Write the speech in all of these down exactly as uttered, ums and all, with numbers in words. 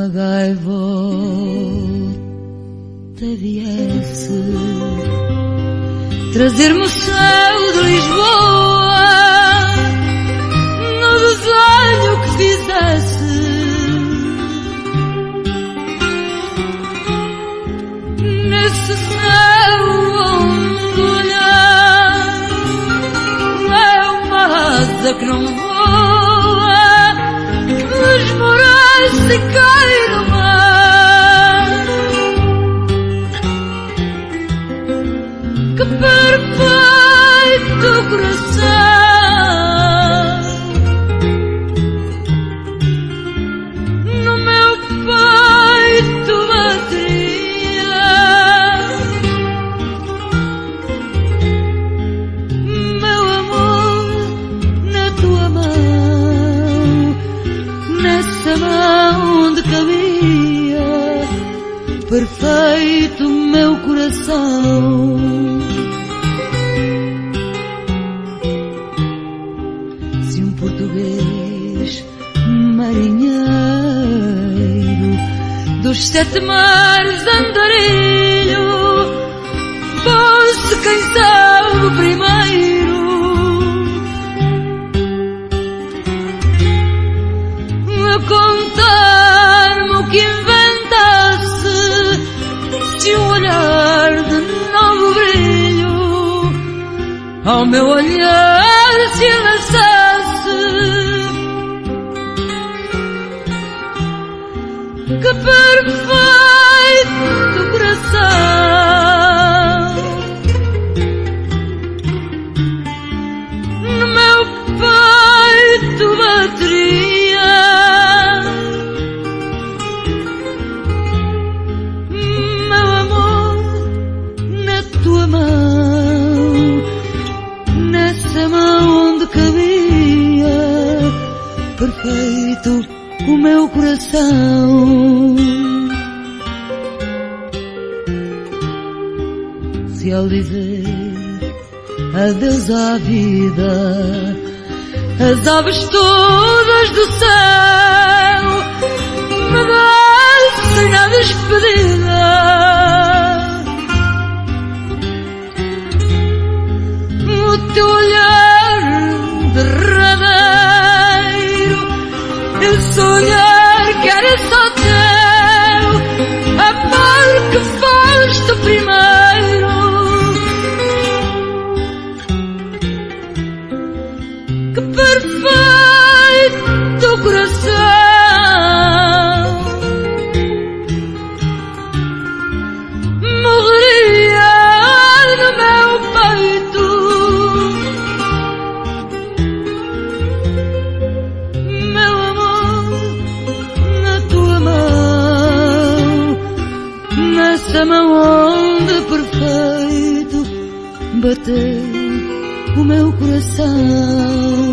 uma gaivota viesse trazer-me o céu de Lisboa no desenho que fizesse, nesse céu onde olhar é uma asa que não voa, os morais se caem no mar. Que perfeito coração no meu peito bateria, meu amor na tua mão, nessa mão onde cabia perfeito meu coração. Se um português marinheiro dos sete mares andarilho fosse quem sabe primeiro a contar-me o que inventasse, se um olhar de novo brilho ao meu olhar se lançasse. Que perfeito coração no meu peito bateria, meu amor na tua mão, nessa mão onde cabia perfeito o meu coração. Se ao dizer adeus à vida as aves todas do céu me descem na despedida, o teu olhar derradeiro, esse olhar que era só teu, amor que foste o primeiro. Que perfeito coração morreria no meu peito, meu amor na tua mão, nessa mão onde perfeito bateu o meu coração.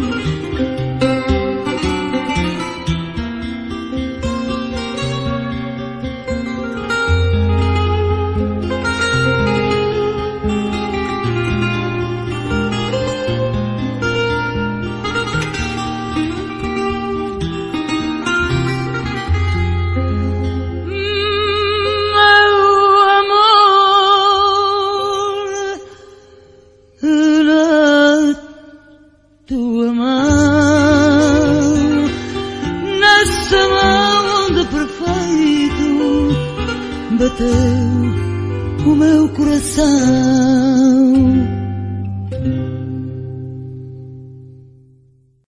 Tua mão, nessa mão onde perfeito bateu o meu coração.